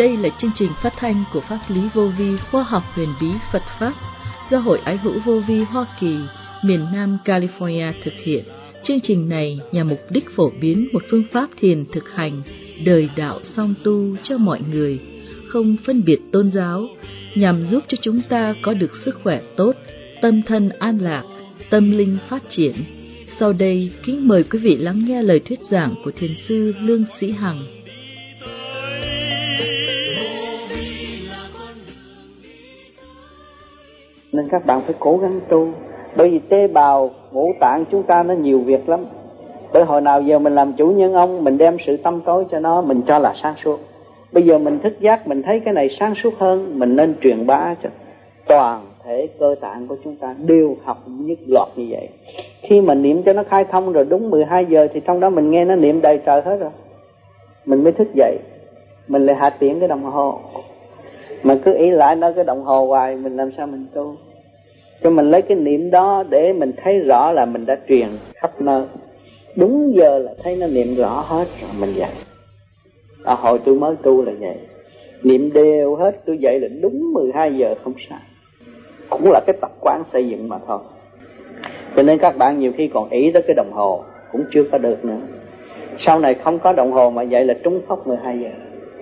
Đây là chương trình phát thanh của Pháp lý vô vi khoa học huyền bí Phật Pháp do Hội Ái hữu vô vi Hoa Kỳ, miền Nam California thực hiện. Chương trình này nhằm mục đích phổ biến một phương pháp thiền thực hành đời đạo song tu cho mọi người, không phân biệt tôn giáo, nhằm giúp cho chúng ta có được sức khỏe tốt, tâm thân an lạc, tâm linh phát triển. Sau đây, kính mời quý vị lắng nghe lời thuyết giảng của Thiền sư Lương Sĩ Hằng. Nên các bạn phải cố gắng tu. Bởi vì tế bào ngũ tạng chúng ta nó nhiều việc lắm. Bởi hồi nào giờ mình làm chủ nhân ông, mình đem sự tâm tối cho nó, mình cho là sáng suốt. Bây giờ mình thức giác, mình thấy cái này sáng suốt hơn, mình nên truyền bá cho toàn thể cơ tạng của chúng ta đều học nhất loạt như vậy. Khi mà niệm cho nó khai thông rồi đúng 12 giờ thì trong đó mình nghe nó niệm đầy trời hết rồi. Mình mới thức dậy, mình lại hạ tiễn cái đồng hồ. Mà cứ ý lại nói cái đồng hồ hoài, mình làm sao mình tu? Cho mình lấy cái niệm đó để mình thấy rõ là mình đã truyền khắp nơi. Đúng giờ là thấy nó niệm rõ hết rồi mình dậy. Hồi tôi mới tu là vậy, niệm đều hết, tôi dậy là đúng 12 giờ không sai. Cũng là cái tập quán xây dựng mà thôi. Cho nên các bạn nhiều khi còn ý tới cái đồng hồ cũng chưa có được nữa. Sau này không có đồng hồ mà dậy là trúng phóc 12 giờ.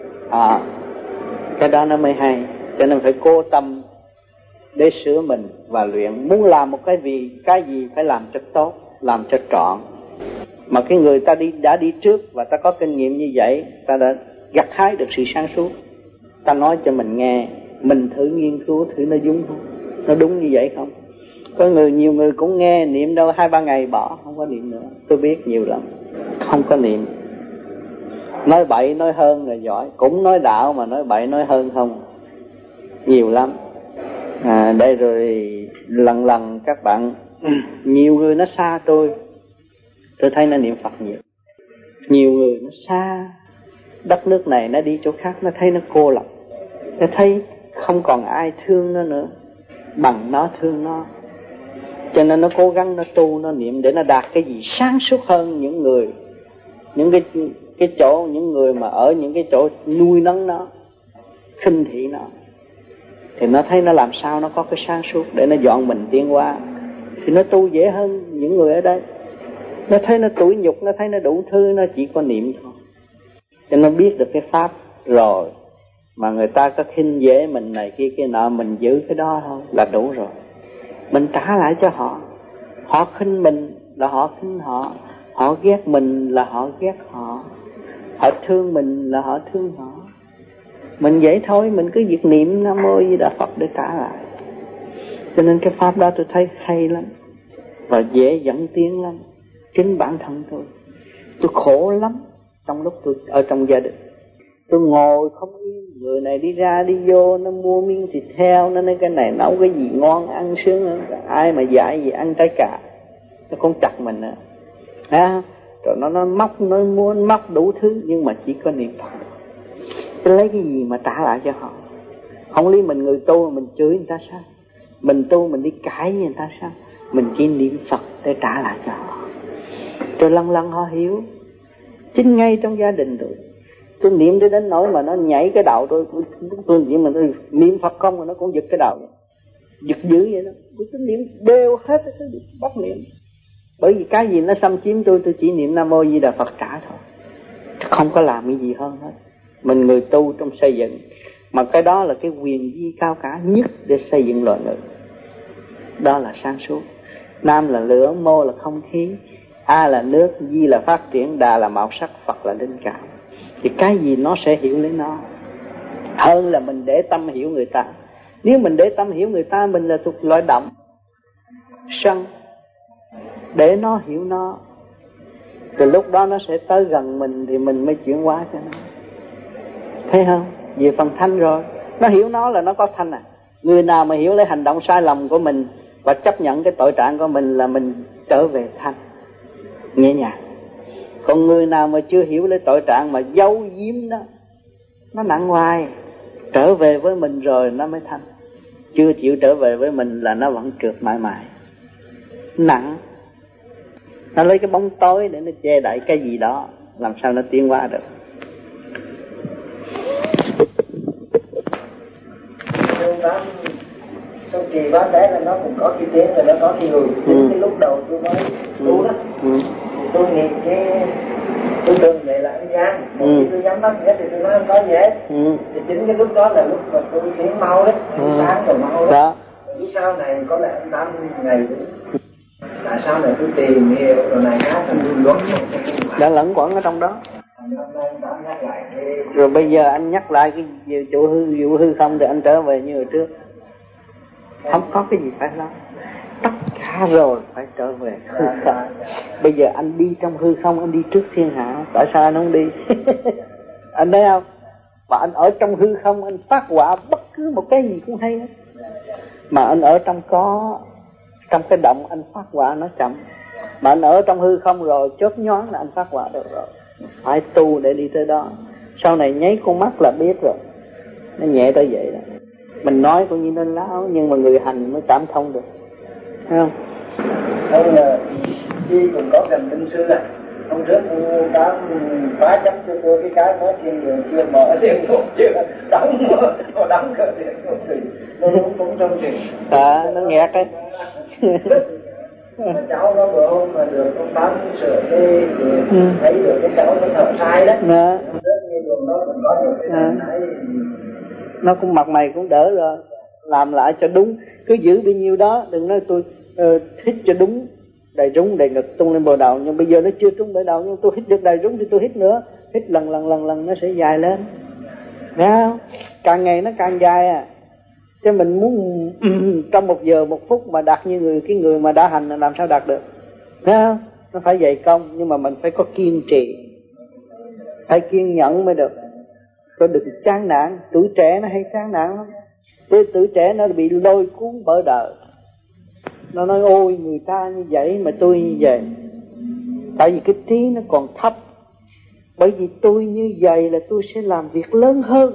Cái đó nó mới hay. Cho nên phải cố tâm để sửa mình và luyện. Muốn làm một cái gì phải làm cho tốt, làm cho trọn. Mà cái người ta đã đi trước và ta có kinh nghiệm như vậy, ta đã gặt hái được sự sáng suốt. Ta nói cho mình nghe, mình thử nghiên cứu thử nó đúng không? Nó đúng như vậy không? Có nhiều người cũng nghe niệm đâu 2-3 ngày bỏ, không có niệm nữa. Tôi biết nhiều lắm, không có niệm. Nói bậy nói hơn là giỏi, cũng nói đạo mà nói bậy nói hơn không, nhiều lắm. Đây rồi lần các bạn nhiều người nó xa tôi thấy nó niệm Phật nhiều. Nhiều người nó xa đất nước này, nó đi chỗ khác, nó thấy nó cô lập, nó thấy không còn ai thương nó nữa bằng nó thương nó. Cho nên nó cố gắng nó tu, nó niệm để nó đạt cái gì sáng suốt hơn những người, những cái chỗ, những người mà ở những cái chỗ nuôi nấng nó, khinh thị nó, thì nó thấy nó làm sao nó có cái sáng suốt để nó dọn mình tiến qua, thì nó tu dễ hơn những người ở đây. Nó thấy nó tủi nhục, nó thấy nó đủ thứ, nó chỉ có niệm thôi. Cho nó biết được cái pháp rồi mà người ta có khinh dễ mình này kia kia nọ, mình giữ cái đó thôi là đủ rồi. Mình trả lại cho họ. Họ khinh mình là họ khinh họ, họ ghét mình là họ ghét họ, họ thương mình là họ thương họ. Mình vậy thôi, mình cứ việc niệm Nam Mô Di Đà Phật để trả lại. Cho nên cái pháp đó tôi thấy hay lắm và dễ dẫn tiến lắm. Chính bản thân tôi khổ lắm trong lúc tôi ở trong gia đình. Tôi ngồi không yên, người này đi ra đi vô, nó mua miếng thịt heo, nó nói cái này nấu cái gì ngon ăn sướng hơn. Ai mà dạy gì ăn trái cà, nó cũng chặt mình nữa. Rồi nó móc, nó muốn móc đủ thứ, nhưng mà chỉ có niệm Phật. Tôi lấy cái gì mà trả lại cho họ? Không lý mình người tu mình chửi người ta sao? Mình tu mình đi cãi với người ta sao? Mình chỉ niệm Phật để trả lại cho họ. Rồi lần họ hiểu. Chính ngay trong gia đình tôi niệm đến nỗi mà nó nhảy cái đầu tôi niệm mà tôi niệm Phật không mà nó cũng giật cái đầu vậy. Giật dữ vậy đó. Tôi niệm đều hết, tôi bắt niệm. Bởi vì cái gì nó xâm chiếm tôi chỉ niệm Nam Mô Di Đà Phật trả thôi, không có làm cái gì hơn hết. Mình người tu trong xây dựng, mà cái đó là cái quyền vi cao cả nhất để xây dựng loài người. Đó là sáng suốt. Nam là lửa, Mô là không khí, A là nước, Di là phát triển, Đà là màu sắc, Phật là linh cảm. Thì cái gì nó sẽ hiểu lấy nó, hơn là mình để tâm hiểu người ta. Nếu mình để tâm hiểu người ta, mình là thuộc loại động sân, để nó hiểu nó. Từ lúc đó nó sẽ tới gần mình thì mình mới chuyển hóa cho nó. Thấy không? Về phần thanh rồi, nó hiểu nó là nó có thanh à. Người nào mà hiểu lấy hành động sai lầm của mình và chấp nhận cái tội trạng của mình là mình trở về thanh, nhẹ nhàng. Còn người nào mà chưa hiểu lấy tội trạng mà giấu giếm đó, nó nặng hoài. Trở về với mình rồi nó mới thanh. Chưa chịu trở về với mình là nó vẫn trượt mãi mãi, nặng. Nó lấy cái bóng tối để nó che đậy cái gì đó, làm sao nó tiến hóa được. thì bán bé là nó cũng có cái tiếng rồi nó có cái người. Cái lúc đầu tôi mới tu đó, tôi nghĩ cái tôi tưởng vậy là anh Giang, khi tôi nhắm mắt hết thì tôi nói không có gì hết. Thì chính cái lúc đó là lúc mà tôi tiếng mau đấy, sáng rồi mau đó. Lúc sau này có lẽ 8 ngày nữa. Tại sao này tôi tìm hiểu rồi này khác là tôi luận đã lẫn quẩn ở trong đó. Rồi bây giờ anh nhắc lại cái vụ hư không thì anh trở về như hồi trước. Không có cái gì phải lo. Tất cả rồi phải trở về hư không. Bây giờ anh đi trong hư không, anh đi trước thiên hạ. Tại sao anh không đi? Anh thấy không? Mà anh ở trong hư không, anh phát họa bất cứ một cái gì cũng hay hết. Mà anh ở trong cái động anh phát họa nó chậm. Mà anh ở trong hư không rồi chớp nhoáng là anh phát họa được rồi. Phải tu để đi tới đó. Sau này nháy con mắt là biết rồi. Nó nhẹ tới vậy đó. Mình nói cũng như nó láo, nhưng mà người hành mới cảm thông được. Thấy không? Ông khi cũng có gần minh sư à. Hôm trước đã phá chấp cho tôi cái nói thiên đường chưa mở điện thuốc chưa đóng cửa điện thuốc thì nó cũng trong trình. Nó nghẹt ấy. Cháu nó vừa hôm mà được con Tám sửa cái thấy được cái cháu nó thở sai đó. Hôm trước như đường nó cũng có được cái thấy nó cũng mặt mày cũng đỡ rồi. Làm lại cho đúng. Cứ giữ bao nhiêu đó. Đừng nói tôi hít cho đúng. Đầy rúng đầy ngực tung lên bờ đầu. Nhưng bây giờ nó chưa trúng bờ đầu. Nhưng tôi hít được đầy rúng thì tôi hít nữa. Hít lần nó sẽ dài lên. Thấy không? Càng ngày nó càng dài à. Chứ mình muốn trong 1 giờ 1 phút mà đạt như cái người mà đã hành là làm sao đạt được. Thấy không? Nó phải dày công. Nhưng mà mình phải có kiên trì. Phải kiên nhẫn mới được. Có đừng chán nản. Tuổi trẻ nó hay chán nản lắm. Tuổi trẻ nó bị lôi cuốn bởi đời. Nó nói ôi người ta như vậy mà tôi như vậy. Tại vì cái trí nó còn thấp. Bởi vì tôi như vậy là tôi sẽ làm việc lớn hơn.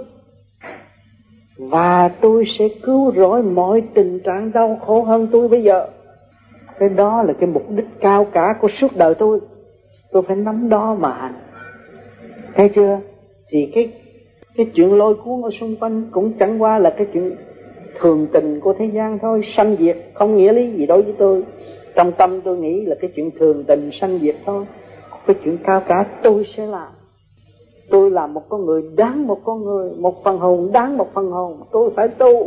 Và tôi sẽ cứu rỗi mọi tình trạng đau khổ hơn tôi bây giờ. Cái đó là cái mục đích cao cả của suốt đời tôi. Tôi phải nắm đó mà hành. Thấy chưa? Thì cái chuyện lôi cuốn ở xung quanh cũng chẳng qua là cái chuyện thường tình của thế gian thôi. Sanh diệt không nghĩa lý gì đối với tôi. Trong tâm tôi nghĩ là cái chuyện thường tình sanh diệt thôi. Cái chuyện cao cả tôi sẽ làm. Tôi là một con người đáng một con người. Một phần hồn đáng một phần hồn. Tôi phải tu.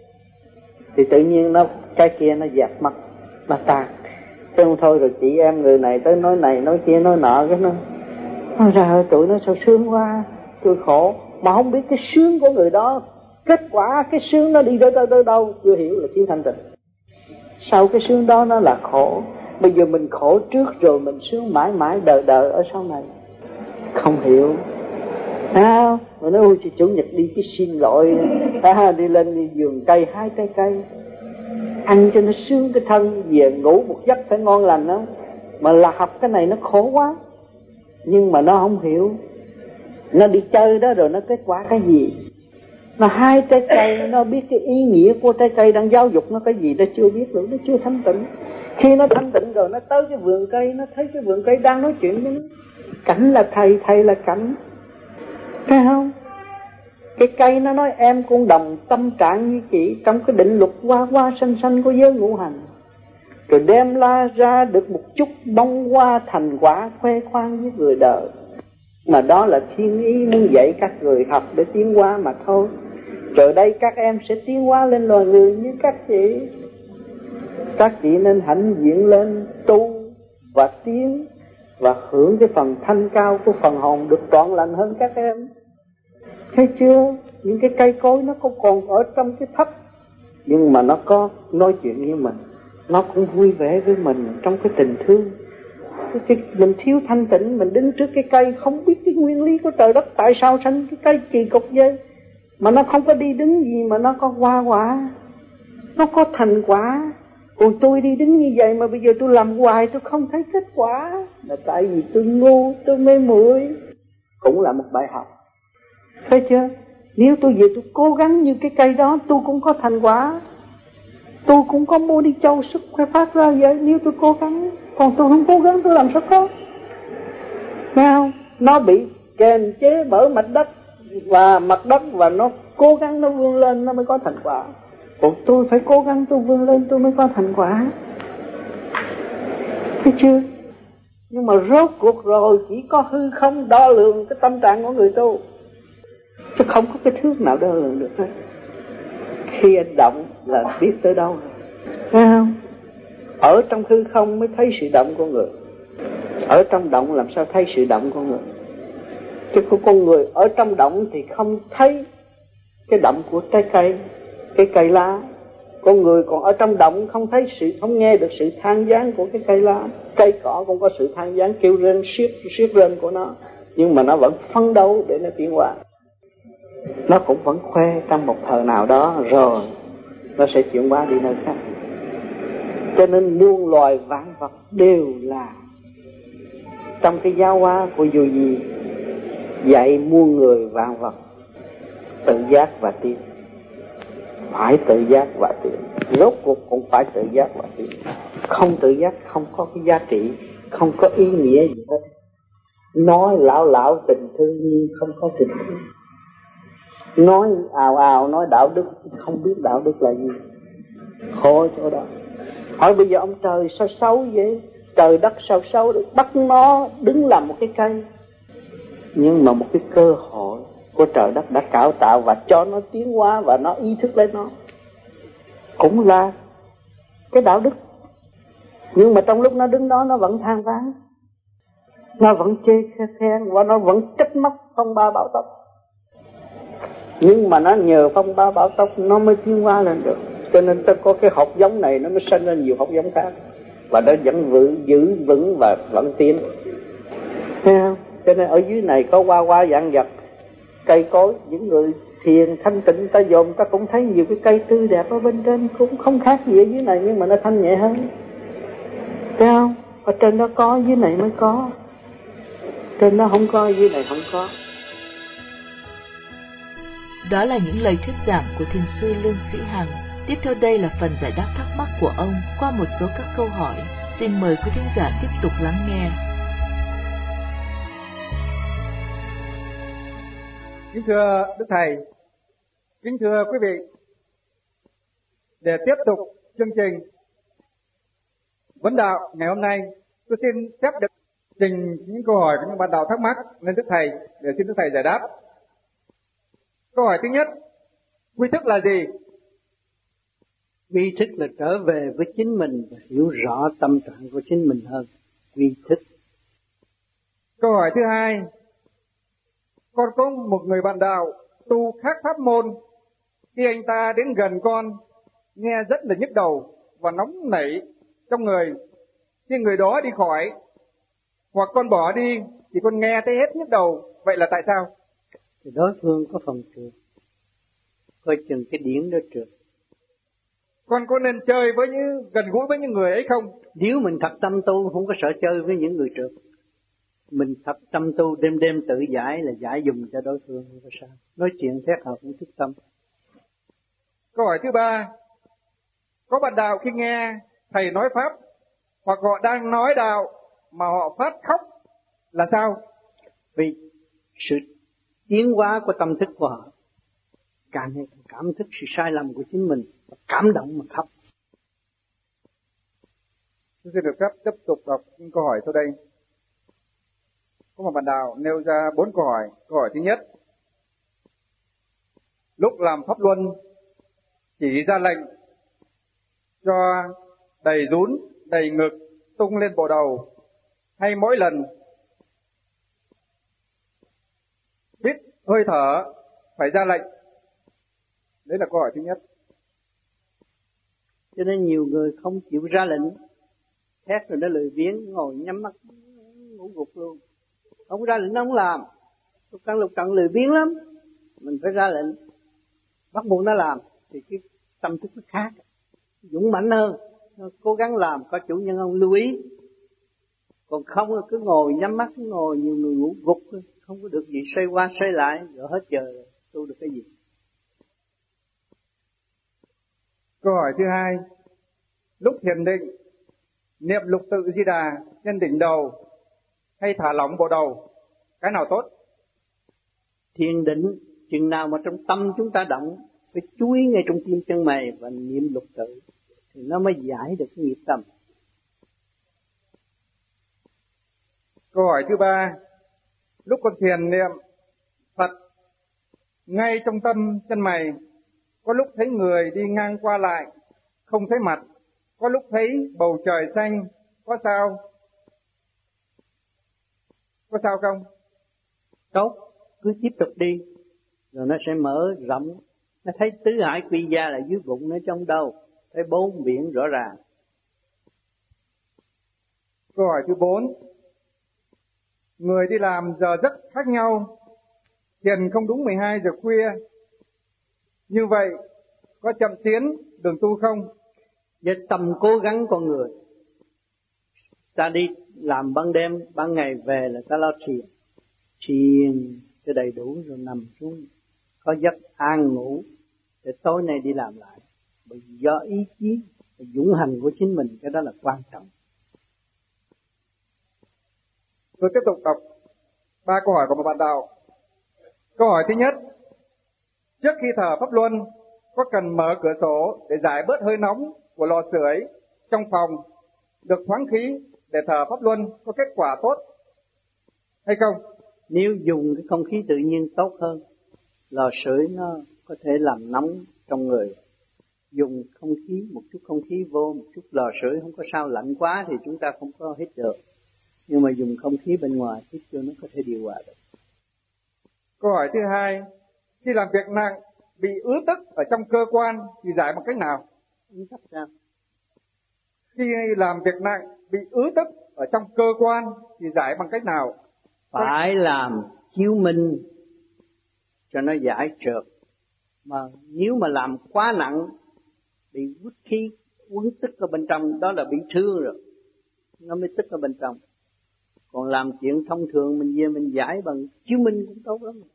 Thì tự nhiên cái kia nó dạt mất. Nó tan. Chứ không thôi rồi chị em người này tới nói này nói kia nói nọ. Cái nó ra tụi nó sao sướng quá. Tôi khổ. Mà không biết cái sướng của người đó. Kết quả cái sướng nó đi tới đâu. Chưa hiểu là thiếu thanh tịnh. Sau cái sướng đó nó là khổ. Bây giờ mình khổ trước rồi mình sướng mãi mãi đời đời ở sau này. Không hiểu. Sao? Mà nói ôi chủ nhật đi cái xin lỗi. Đi lên đi vườn cây hái trái cây. Ăn cho nó sướng cái thân. Về ngủ một giấc phải ngon lành đó. Mà là học cái này nó khổ quá. Nhưng mà nó không hiểu. Nó đi chơi đó rồi nó kết quả cái gì. Nó hái trái cây. Nó biết cái ý nghĩa của trái cây đang giáo dục nó cái gì. Nó chưa biết được. Nó chưa thanh tịnh. Khi nó thanh tịnh rồi nó tới cái vườn cây. Nó thấy cái vườn cây đang nói chuyện với nó. Cảnh là thầy, thầy là cảnh. Thấy không? Cái cây nó nói em cũng đồng tâm trạng như chị. Trong cái định luật hoa hoa xanh xanh của giới ngũ hành. Rồi đem ra được một chút bông hoa thành quả khoe khoang với người đời. Mà đó là thiên ý muốn dạy các người học để tiến hóa mà thôi. Rồi đây các em sẽ tiến hóa lên loài người như các chị. Các chị nên hãnh diện lên tu và tiến và hưởng cái phần thanh cao của phần hồn được trọn lành hơn các em. Thấy chưa? Những cái cây cối nó còn ở trong cái thấp. Nhưng mà nó có nói chuyện với mình. Nó cũng vui vẻ với mình trong cái tình thương. Mình thiếu thanh tịnh. Mình đứng trước cái cây không biết cái nguyên lý của trời đất. Tại sao sanh cái cây kỳ cục vậy. Mà nó không có đi đứng gì mà nó có hoa quả. Nó có thành quả. Còn tôi đi đứng như vậy mà bây giờ tôi làm hoài tôi không thấy kết quả. Là tại vì tôi ngu, tôi mê muội. Cũng là một bài học. Thấy chưa? Nếu tôi về tôi cố gắng như cái cây đó, tôi cũng có thành quả. Tôi cũng có mua đi châu sức khỏe phát ra vậy. Nếu tôi cố gắng. Còn tôi không cố gắng tôi làm sao có. Thấy không? Nó bị kềm chế bởi mặt đất và nó cố gắng nó vươn lên nó mới có thành quả. Còn tôi phải cố gắng tôi vươn lên tôi mới có thành quả. Thấy chưa? Nhưng mà rốt cuộc rồi chỉ có hư không đo lường cái tâm trạng của người tu, chứ không có cái thước nào đo lường được hết. Khi anh động là biết tới đâu rồi, thấy không? Ở trong hư không mới thấy sự động của người. Ở trong động làm sao thấy sự động của người? Chứ con người ở trong động thì không thấy cái động của trái cây, cái cây lá. Con người còn ở trong động không thấy không nghe được sự than vãn của cái cây lá. Cây cỏ cũng có sự than vãn kêu rên siết rên của nó, nhưng mà nó vẫn phấn đấu để nó tiến hóa. Nó cũng vẫn khoe trong một thời nào đó rồi nó sẽ chuyển hóa đi nơi khác. Cho nên muôn loài vạn vật đều là trong cái giáo hóa của vô vi dạy muôn người vạn vật tự giác và tiến. Phải tự giác và tiến, rốt cuộc cũng phải tự giác và tiến. Không tự giác không có cái giá trị, không có ý nghĩa gì hết. Nói lão tình thương nhưng không có tình thương. Nói ào nói đạo đức không biết đạo đức là gì. Khổ chỗ đó. Hỏi bây giờ ông trời sao xấu vậy? Trời đất sao xấu để bắt nó đứng làm một cái cây. Nhưng mà một cái cơ hội của trời đất đã cải tạo và cho nó tiến hóa và nó ý thức lên nó. Cũng là cái đạo đức. Nhưng mà trong lúc nó đứng đó nó vẫn than vãn, nó vẫn chê khen và nó vẫn trách móc phong ba bão táp. Nhưng mà nó nhờ phong ba bão táp nó mới tiến hóa lên được. Cho nên ta có cái hạt giống này nó mới sinh ra nhiều hạt giống khác, và nó vẫn giữ vững và vẫn tiến. Thấy không? Cho nên ở dưới này có hoa dạng vật, cây cối, những người thiền thanh tịnh ta dòm ta cũng thấy nhiều cái cây tươi đẹp ở bên trên, cũng không khác gì ở dưới này nhưng mà nó thanh nhẹ hơn. Thấy không? Ở trên đó có, dưới này mới có. Trên đó không có, dưới này không có. Đó là những lời thuyết giảng của thiền sư Lương Sĩ Hằng. Tiếp theo đây là phần giải đáp thắc mắc của ông qua một số các câu hỏi. Xin mời quý thính giả tiếp tục lắng nghe. Kính thưa Đức Thầy, kính thưa quý vị, để tiếp tục chương trình vấn đạo ngày hôm nay, tôi xin phép được trình những câu hỏi của những bạn đạo thắc mắc lên Đức Thầy để xin Đức Thầy giải đáp. Câu hỏi thứ nhất, quy thức là gì? Quy thức là trở về với chính mình và hiểu rõ tâm trạng của chính mình hơn. Quy thức. Câu hỏi thứ hai, con có một người bạn đạo tu khác pháp môn. Khi anh ta đến gần con, nghe rất là nhức đầu và nóng nảy trong người. Khi người đó đi khỏi hoặc con bỏ đi thì con nghe thấy hết nhức đầu. Vậy là tại sao? Thì đối phương có phần trượt, coi chừng cái điển đó trượt. Con có nên chơi với gần gũi với những người ấy không? Nếu mình thật tâm tu không có sợ chơi với những người trượt. Mình thật tâm tu đêm tự giải là giải dùng cho đối phương, không có sao. Nói chuyện thét hợp cũng thức tâm. Câu hỏi thứ ba, có bạn đạo khi nghe thầy nói pháp hoặc họ đang nói đạo mà họ phát khóc là sao? Vì sự tiến hóa của tâm thức của họ càng ngày càng cảm thức sự sai lầm của chính mình, cảm động mà khóc. Tôi xin được phép tiếp tục đọc những câu hỏi sau đây. Có một bạn đạo nêu ra 4 câu hỏi. Câu hỏi thứ nhất, lúc làm pháp luân chỉ ra lệnh cho đầy rún, đầy ngực, tung lên bộ đầu, hay mỗi lần hít hơi thở phải ra lệnh? Đấy là câu hỏi thứ nhất. Cho nên nhiều người không chịu ra lệnh, thét rồi nó lười biếng, ngồi nhắm mắt ngủ gục luôn. Không ra lệnh nó không làm. Lục cận lười biếng lắm. Mình phải ra lệnh, bắt buộc nó làm thì cái tâm thức nó khác, dũng mãnh hơn, nó cố gắng làm, có chủ nhân ông lưu ý. Còn không cứ ngồi nhắm mắt, cứ ngồi, nhiều người ngủ gục, không có được gì, xoay qua xoay lại, rồi hết giờ tu được cái gì. Câu hỏi thứ hai, lúc thiền định niệm lục tự Di Đà trên đỉnh đầu hay thả lỏng bộ đầu, cái nào tốt? Thiền định chừng nào mà trong tâm chúng ta động phải chú ý ngay trong tim chân mày và niệm lục tự thì nó mới giải được cái nghiệp tâm. Câu hỏi thứ 3, lúc con thiền niệm Phật ngay trong tâm chân mày, có lúc thấy người đi ngang qua lại không thấy mặt, có lúc thấy bầu trời xanh, có sao không? Tốt, cứ tiếp tục đi rồi nó sẽ mở rộng. Nó thấy tứ hải quy gia là dưới bụng nó trong đâu, thấy bốn biển rõ ràng. Câu hỏi thứ 4, người đi làm giờ giấc khác nhau, thiền không đúng 12 giờ khuya, như vậy có chậm tiến đường tu không? Với tâm cố gắng con người, ta đi làm ban đêm, ban ngày về là ta lo thiền cho đầy đủ rồi nằm xuống, có giấc an ngủ để tối nay đi làm lại. Bởi do ý chí và dũng hành của chính mình, cái đó là quan trọng. Tôi tiếp tục đọc 3 câu hỏi của một bạn đạo. Câu hỏi thứ nhất, trước khi thở pháp luân có cần mở cửa sổ để giải bớt hơi nóng của lò sưởi trong phòng được thoáng khí để thở pháp luân có kết quả tốt hay không? Nếu dùng cái không khí tự nhiên tốt hơn, lò sưởi nó có thể làm nóng trong người. Dùng không khí, một chút không khí vô, một chút lò sưởi không có sao, lạnh quá thì chúng ta không có hít được. Nhưng mà dùng không khí bên ngoài hít vô nó có thể điều hòa được. Câu hỏi thứ 2, khi làm việc nặng bị ứ tức ở trong cơ quan thì giải bằng cách nào? Khi làm việc nặng bị ứ tức ở trong cơ quan thì giải bằng cách nào? Phải làm chiếu minh cho nó giải trượt. Mà nếu mà làm quá nặng bị hút khí, uốn tức ở bên trong, đó là bị thương rồi, nó mới tức ở bên trong. Còn làm chuyện thông thường mình về mình giải bằng chiếu minh cũng tốt lắm.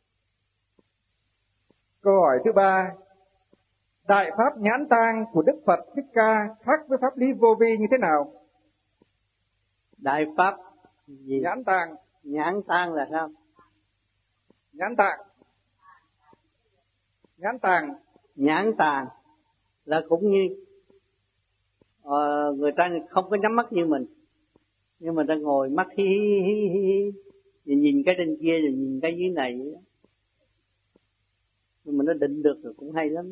Câu hỏi thứ 3, đại pháp nhãn tang của Đức Phật Thích Ca khác với pháp lý vô vi như thế nào? Đại pháp gì? Nhãn tang. Nhãn tang là sao? Nhãn tạng. Nhãn tàng là cũng như người ta không có nhắm mắt như mình, nhưng mà ta ngồi mắt hí nhìn cái trên kia rồi nhìn cái dưới này vậy đó. Nhưng mà nó định được rồi cũng hay lắm.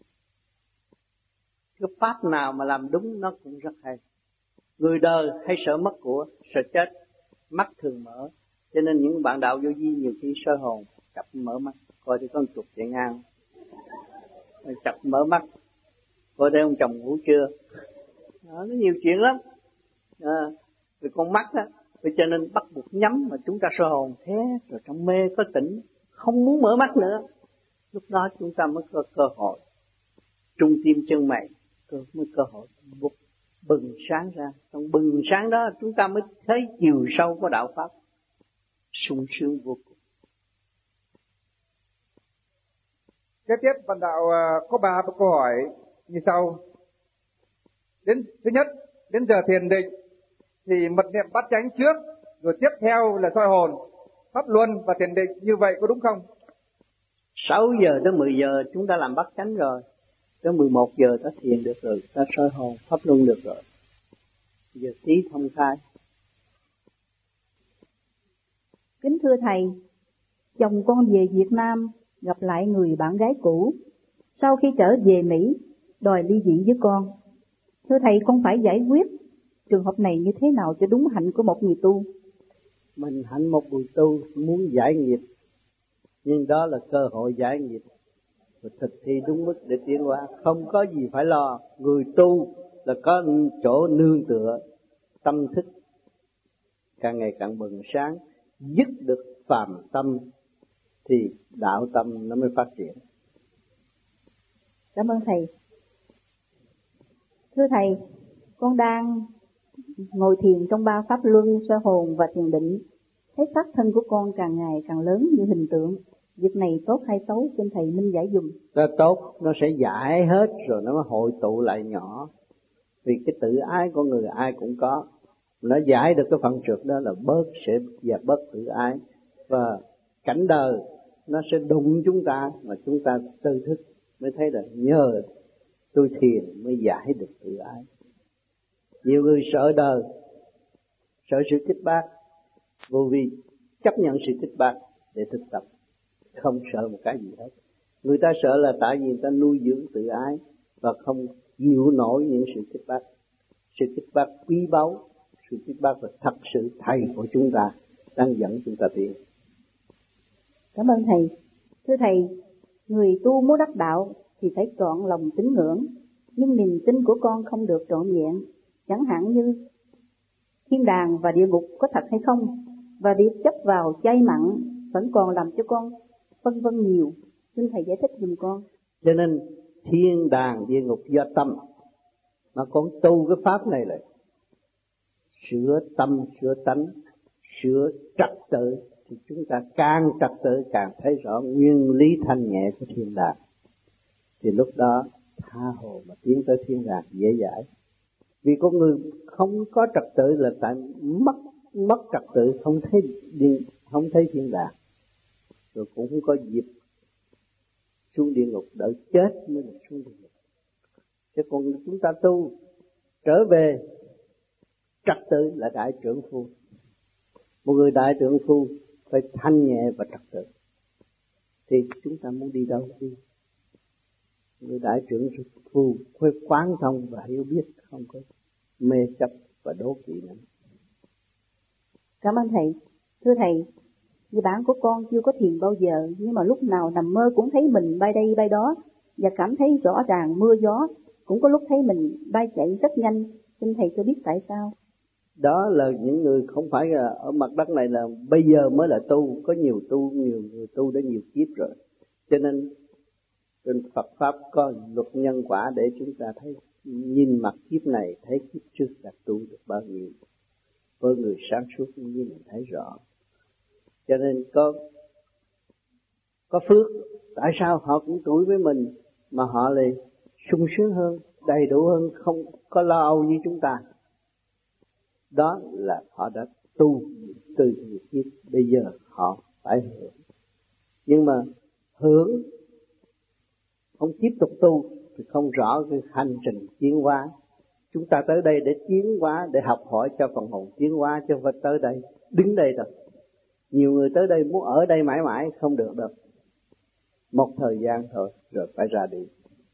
Cái pháp nào mà làm đúng nó cũng rất hay. Người đời hay sợ mất của, sợ chết, mắt thường mở. Cho nên những bạn đạo vô vi nhiều khi sơ hồn, chập mở mắt, coi thì con chuột chạy ngang, chập mở mắt, coi đây ông chồng ngủ chưa. Nó nhiều chuyện lắm. Rồi con mắt á, cho nên bắt buộc nhắm mà chúng ta sơ hồn thế, rồi trong mê có tỉnh, không muốn mở mắt nữa. Lúc đó chúng ta mới có cơ hội trung tim chân mày, mới cơ hội bừng sáng ra. Trong bừng sáng đó chúng ta mới thấy chiều sâu của đạo pháp, sung sướng vô cùng. Kế tiếp bạn đạo có 3 câu hỏi như sau. Thứ nhất, đến giờ thiền định thì mật niệm bát chánh trước, rồi tiếp theo là soi hồn, pháp luân và thiền định, như vậy có đúng không? 6 giờ đến 10 giờ chúng ta làm bát chánh rồi, tới 11 giờ ta thiền được rồi, ta soi hồn, pháp luân được rồi. Giờ trí thông khai. Kính thưa thầy, chồng con về Việt Nam gặp lại người bạn gái cũ, sau khi trở về Mỹ đòi ly dị với con. Thưa thầy, con phải giải quyết trường hợp này như thế nào cho đúng hạnh của một người tu? Mình hạnh một người tu muốn giải nghiệp, nhưng đó là cơ hội giải nghiệp, và thực thi đúng mức để tiến hóa, không có gì phải lo. Người tu là có chỗ nương tựa, tâm thức càng ngày càng bừng sáng, dứt được phàm tâm thì đạo tâm nó mới phát triển. Cảm ơn thầy. Thưa thầy, con đang ngồi thiền trong 3 pháp luân, soi hồn và thiền định, thấy xác thân của con càng ngày càng lớn như hình tượng. Việc này tốt hay xấu, xin thầy minh giải dùm. Nó tốt, nó sẽ giải hết rồi nó mới hội tụ lại nhỏ. Vì cái tự ái của người ai cũng có. Nó giải được cái phần trượt đó là bớt tự ái. Và cảnh đời nó sẽ đụng chúng ta mà chúng ta tư thức mới thấy là nhờ tôi thiền mới giải được tự ái. Nhiều người sợ đời, sợ sự kích bác, vô vi chấp nhận sự kích bác để thực tập, không sợ một cái gì hết. Người ta sợ là tại vì người ta nuôi dưỡng tự ái và không chịu nổi những sự kích bác. Sự kích bác quý báu, sự kích bác là thật sự thầy của chúng ta đang dẫn chúng ta tiến. Cảm ơn thầy. Thưa thầy, người tu muốn đắc đạo thì phải trọn lòng tín ngưỡng, nhưng niềm tin của con không được trọn vẹn. Chẳng hạn như thiên đàng và địa ngục có thật hay không, và việc chấp vào chay mặn vẫn còn làm cho con phân vân nhiều. Xin thầy giải thích giùm con. Cho nên thiên đàng địa ngục do tâm, mà con tu cái pháp này là sửa tâm, sửa tánh, sửa trật tự, thì chúng ta càng trật tự càng thấy rõ nguyên lý thanh nhẹ của thiên đàng. Thì lúc đó tha hồ mà tiến tới thiên đàng dễ dãi. Vì con người không có trật tự là tại mất trật tự, không thấy thiên đàng, rồi cũng không có dịp xuống địa ngục, đợi chết mới được xuống địa ngục. Chứ còn chúng ta tu trở về trật tự là đại trưởng phu. Một người đại trưởng phu phải thanh nhẹ và trật tự, thì chúng ta muốn đi đâu đi. Người đại trưởng phu phải quán thông và hiểu biết, không có mê chấp và đố kỵ nữa. Cảm ơn thầy. Thưa thầy, vì bản của con chưa có thiền bao giờ, nhưng mà lúc nào nằm mơ cũng thấy mình bay đây bay đó, và cảm thấy rõ ràng mưa gió, cũng có lúc thấy mình bay chạy rất nhanh. Xin thầy cho biết tại sao? Đó là những người không phải là ở mặt đất này là bây giờ mới là tu, có nhiều người tu đã nhiều kiếp rồi. Cho nên trên Phật Pháp có luật nhân quả để chúng ta thấy, nhìn mặt kiếp này thấy kiếp trước đã tu được bao nhiêu. Với người sáng suốt như mình thấy rõ. Cho nên có phước, tại sao họ cũng tuổi với mình mà họ lại sung sướng hơn, đầy đủ hơn, không có lo âu như chúng ta. Đó là họ đã tu từ nhiều kiếp, bây giờ họ phải hưởng. Nhưng mà hưởng không tiếp tục tu thì không rõ cái hành trình tiến hóa. Chúng ta tới đây để tiến hóa, để học hỏi cho phần hồn tiến hóa, chứ không phải tới đây đứng đây đâu. Nhiều người tới đây muốn ở đây mãi mãi không được đâu. Một thời gian thôi rồi phải ra đi.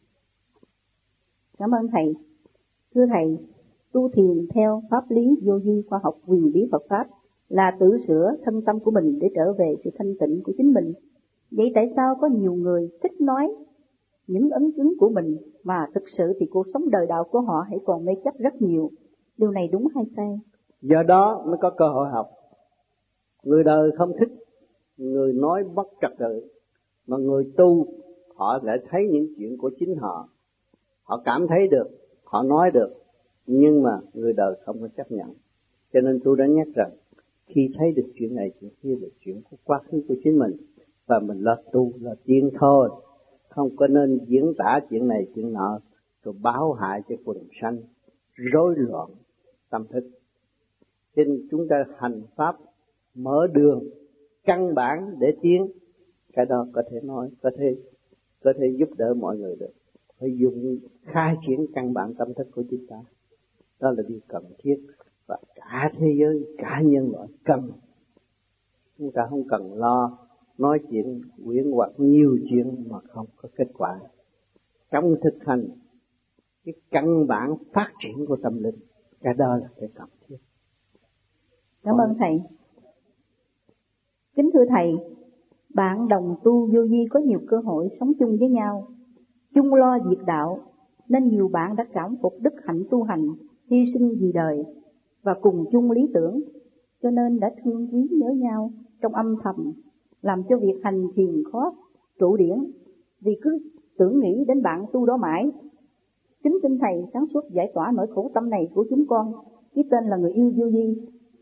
Cảm ơn thầy. Thưa thầy, tu thiền theo pháp lý vô vi khoa học huyền bí Phật Pháp là tự sửa thân tâm của mình để trở về sự thanh tịnh của chính mình. Vậy tại sao có nhiều người thích nói những ấn chứng của mình mà thực sự thì cuộc sống đời đạo của họ hãy còn mê chấp rất nhiều? Điều này đúng hay sai? Do đó mới có cơ hội học. Người đời không thích người nói bất trật tự, mà người tu họ lại thấy những chuyện của chính họ. Họ cảm thấy được, họ nói được, nhưng mà người đời không có chấp nhận. Cho nên tôi đã nhắc rằng khi thấy được chuyện này chuyện kia là chuyện của quá khứ của chính mình, và mình lo tu là tiến thôi, không có nên diễn tả chuyện này chuyện nọ rồi báo hại cho quần sanh, rối loạn tâm thức. Cho nên chúng ta hành pháp mở đường căn bản để tiến, cái đó có thể nói, có thể giúp đỡ mọi người được. Phải dùng khai triển căn bản tâm thức của chúng ta, đó là điều cần thiết và cả thế giới, cả nhân loại cần. Chúng ta không cần lo nói chuyện quyển hoặc nhiều chuyện mà không có kết quả. Trong thực hành cái căn bản phát triển của tâm linh, cái đó là cái cần thiết. Cảm ơn thầy. Kính thưa thầy, bạn đồng tu vô vi có nhiều cơ hội sống chung với nhau, chung lo việc đạo, nên nhiều bạn đã cảm phục đức hạnh tu hành, hy sinh vì đời và cùng chung lý tưởng, cho nên đã thương quý nhớ nhau trong âm thầm, làm cho việc hành thiền khó trụ điển, vì cứ tưởng nghĩ đến bạn tu đó mãi. Kính xin thầy sáng suốt giải tỏa nỗi khổ tâm này của chúng con, cái tên là người yêu vô vi.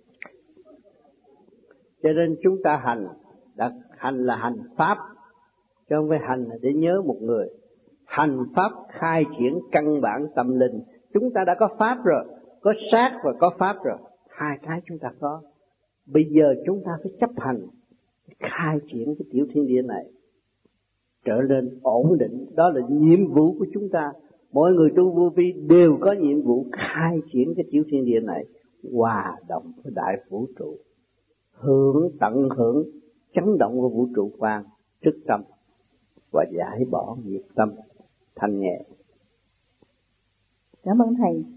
Cho nên chúng ta hành là hành pháp, chứ không phải hành để nhớ một người. Hành pháp khai triển căn bản tâm linh. Chúng ta đã có pháp rồi, có sát và có pháp rồi, hai cái chúng ta có. Bây giờ chúng ta phải chấp hành khai triển cái tiểu thiên địa này, trở lên ổn định. Đó là nhiệm vụ của chúng ta. Mỗi người tu vô vi đều có nhiệm vụ khai triển cái tiểu thiên địa này, hòa đồng với đại vũ trụ, tận hưởng chấn động của vũ trụ quang trước tâm và giải bỏ nghiệp tâm thanh nhẹ. Cảm ơn thầy.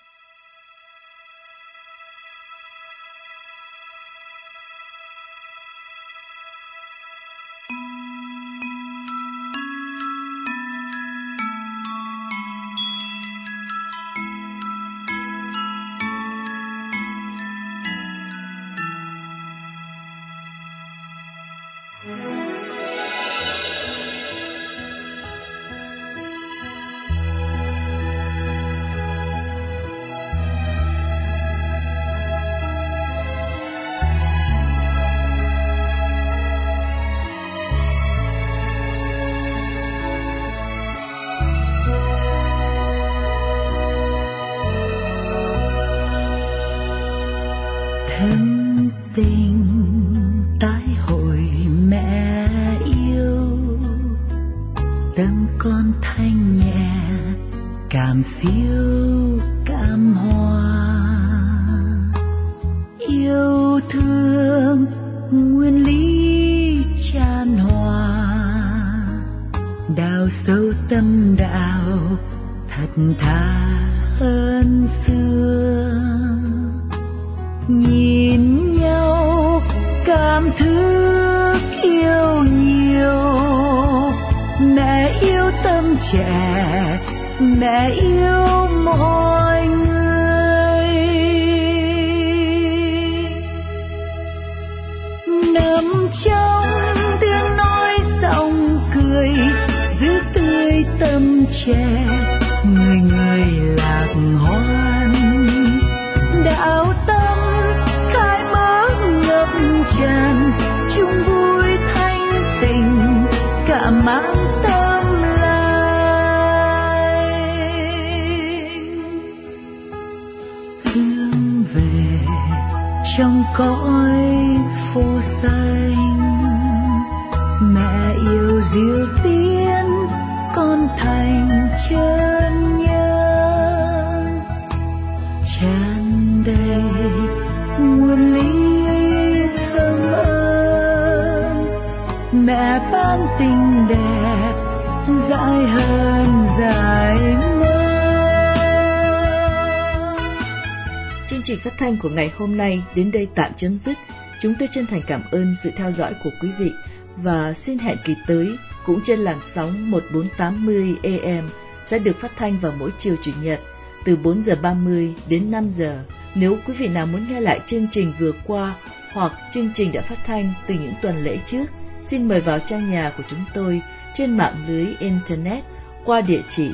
Thân tình tái hội mẹ yêu, tâm con thanh nhẹ cảm phiêu cảm hoa, yêu thương nguyên lý chan hòa, đào sâu tâm đạo thật thà hơn xưa. Nhìn nhau cảm thức yêu nhiều, mẹ yêu tâm trẻ, mẹ yêu mọi người. Nằm trong tiếng nói giọng cười, giữ tươi tâm trẻ, người người lạc hoan. Đạo tâm khai mở ngập tràn, chung vui thanh tình cả mang tâm lai. Hướng về trong cõi phô xanh, mẹ yêu diệu tiến con thành chân nhân, tràn đầy nguồn lý thơm ơn. Mẹ ban tình đẹp dại hơn dài mơ. Chương trình phát thanh của ngày hôm nay đến đây tạm chấm dứt. Chúng tôi chân thành cảm ơn sự theo dõi của quý vị và xin hẹn kỳ tới cũng trên làn sóng 1480 AM sẽ được phát thanh vào mỗi chiều Chủ nhật từ 4 giờ 30 đến 5 giờ. Nếu quý vị nào muốn nghe lại chương trình vừa qua hoặc chương trình đã phát thanh từ những tuần lễ trước, xin mời vào trang nhà của chúng tôi trên mạng lưới Internet qua địa chỉ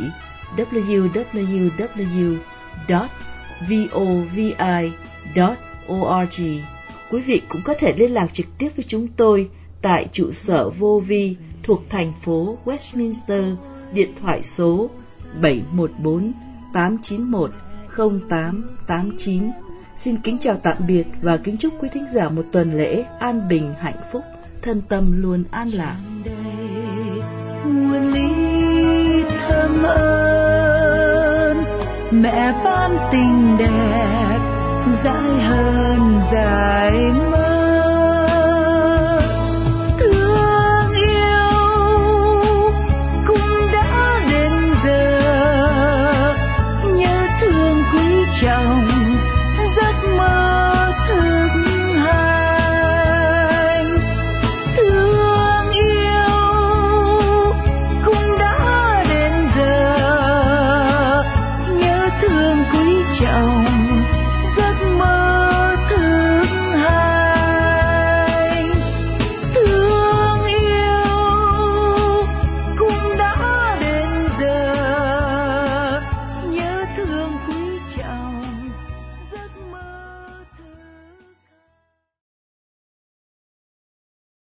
www.vovi.org. Quý vị cũng có thể liên lạc trực tiếp với chúng tôi tại trụ sở Vô Vi thuộc thành phố Westminster, điện thoại số 714-891-0889. Xin kính chào tạm biệt và kính chúc quý thính giả một tuần lễ an bình hạnh phúc, thân tâm luôn an lạc. Nguồn lý thơm ơn, mẹ ban tình đẹp dãi hơn dài